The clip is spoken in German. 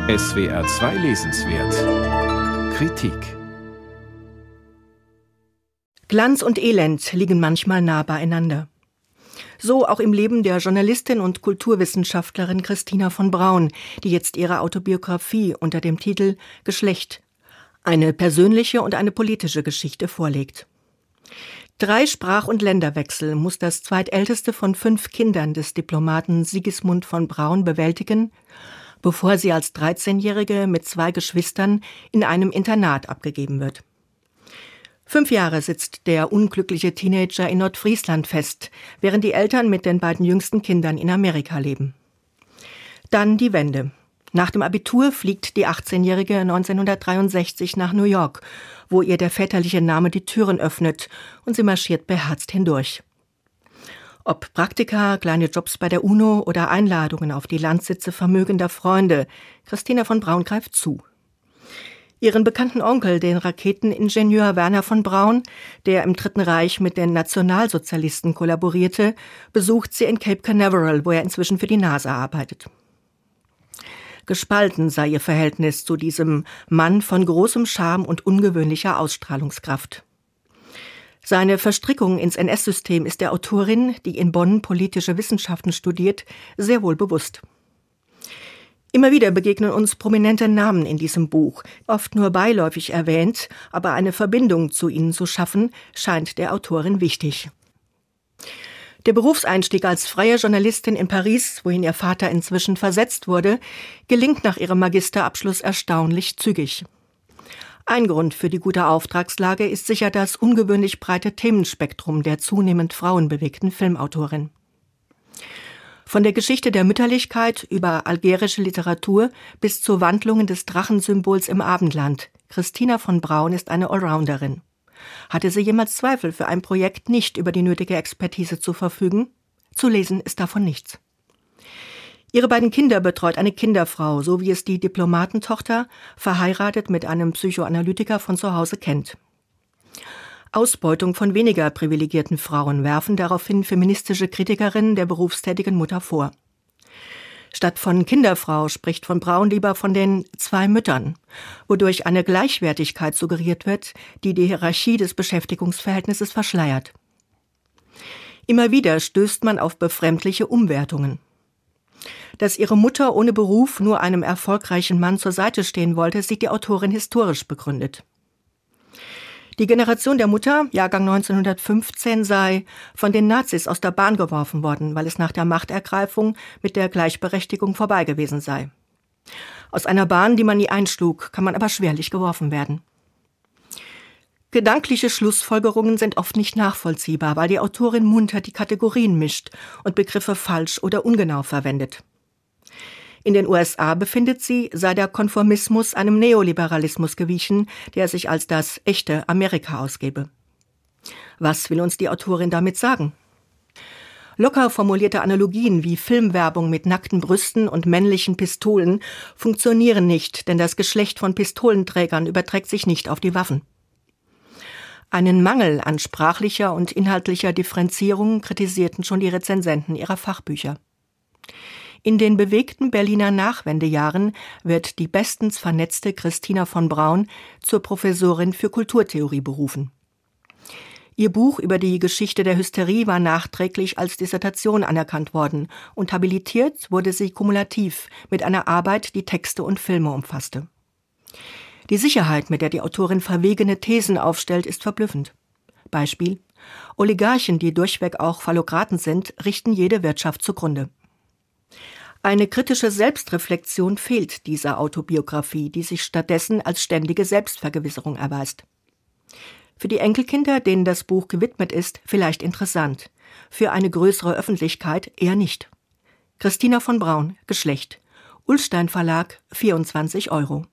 SWR 2 Lesenswert Kritik. Glanz und Elend liegen manchmal nah beieinander. So auch im Leben der Journalistin und Kulturwissenschaftlerin Christina von Braun, die jetzt ihre Autobiografie unter dem Titel »Geschlecht« eine persönliche und eine politische Geschichte vorlegt. 3 Sprach- und Länderwechsel muss das zweitälteste von 5 Kindern des Diplomaten Sigismund von Braun bewältigen, bevor sie als 13-Jährige mit 2 Geschwistern in einem Internat abgegeben wird. 5 Jahre sitzt der unglückliche Teenager in Nordfriesland fest, während die Eltern mit den beiden jüngsten Kindern in Amerika leben. Dann die Wende. Nach dem Abitur fliegt die 18-Jährige 1963 nach New York, wo ihr der väterliche Name die Türen öffnet, und sie marschiert beherzt hindurch. Ob Praktika, kleine Jobs bei der UNO oder Einladungen auf die Landsitze vermögender Freunde, Christina von Braun greift zu. Ihren bekannten Onkel, den Raketeningenieur Werner von Braun, der im Dritten Reich mit den Nationalsozialisten kollaborierte, besucht sie in Cape Canaveral, wo er inzwischen für die NASA arbeitet. Gespalten sei ihr Verhältnis zu diesem Mann von großem Charme und ungewöhnlicher Ausstrahlungskraft. Seine Verstrickung ins NS-System ist der Autorin, die in Bonn politische Wissenschaften studiert, sehr wohl bewusst. Immer wieder begegnen uns prominente Namen in diesem Buch, oft nur beiläufig erwähnt, aber eine Verbindung zu ihnen zu schaffen, scheint der Autorin wichtig. Der Berufseinstieg als freie Journalistin in Paris, wohin ihr Vater inzwischen versetzt wurde, gelingt nach ihrem Magisterabschluss erstaunlich zügig. Ein Grund für die gute Auftragslage ist sicher das ungewöhnlich breite Themenspektrum der zunehmend frauenbewegten Filmautorin. Von der Geschichte der Mütterlichkeit über algerische Literatur bis zu Wandlungen des Drachensymbols im Abendland. Christina von Braun ist eine Allrounderin. Hatte sie jemals Zweifel, für ein Projekt nicht über die nötige Expertise zu verfügen? Zu lesen ist davon nichts. Ihre beiden Kinder betreut eine Kinderfrau, so wie es die Diplomatentochter, verheiratet mit einem Psychoanalytiker, von zu Hause kennt. Ausbeutung von weniger privilegierten Frauen werfen daraufhin feministische Kritikerinnen der berufstätigen Mutter vor. Statt von Kinderfrau spricht von Braun lieber von den 2 Müttern, wodurch eine Gleichwertigkeit suggeriert wird, die die Hierarchie des Beschäftigungsverhältnisses verschleiert. Immer wieder stößt man auf befremdliche Umwertungen. Dass ihre Mutter ohne Beruf nur einem erfolgreichen Mann zur Seite stehen wollte, sieht die Autorin historisch begründet. Die Generation der Mutter, Jahrgang 1915, sei von den Nazis aus der Bahn geworfen worden, weil es nach der Machtergreifung mit der Gleichberechtigung vorbei gewesen sei. Aus einer Bahn, die man nie einschlug, kann man aber schwerlich geworfen werden. Gedankliche Schlussfolgerungen sind oft nicht nachvollziehbar, weil die Autorin munter die Kategorien mischt und Begriffe falsch oder ungenau verwendet. In den USA befindet sie, sei der Konformismus einem Neoliberalismus gewichen, der sich als das echte Amerika ausgebe. Was will uns die Autorin damit sagen? Locker formulierte Analogien wie Filmwerbung mit nackten Brüsten und männlichen Pistolen funktionieren nicht, denn das Geschlecht von Pistolenträgern überträgt sich nicht auf die Waffen. Einen Mangel an sprachlicher und inhaltlicher Differenzierung kritisierten schon die Rezensenten ihrer Fachbücher. In den bewegten Berliner Nachwendejahren wird die bestens vernetzte Christina von Braun zur Professorin für Kulturtheorie berufen. Ihr Buch über die Geschichte der Hysterie war nachträglich als Dissertation anerkannt worden und habilitiert wurde sie kumulativ mit einer Arbeit, die Texte und Filme umfasste. Die Sicherheit, mit der die Autorin verwegene Thesen aufstellt, ist verblüffend. Beispiel: Oligarchen, die durchweg auch Phallokraten sind, richten jede Wirtschaft zugrunde. Eine kritische Selbstreflexion fehlt dieser Autobiografie, die sich stattdessen als ständige Selbstvergewisserung erweist. Für die Enkelkinder, denen das Buch gewidmet ist, vielleicht interessant. Für eine größere Öffentlichkeit eher nicht. Christina von Braun, Geschlecht. Ullstein Verlag, 24 €.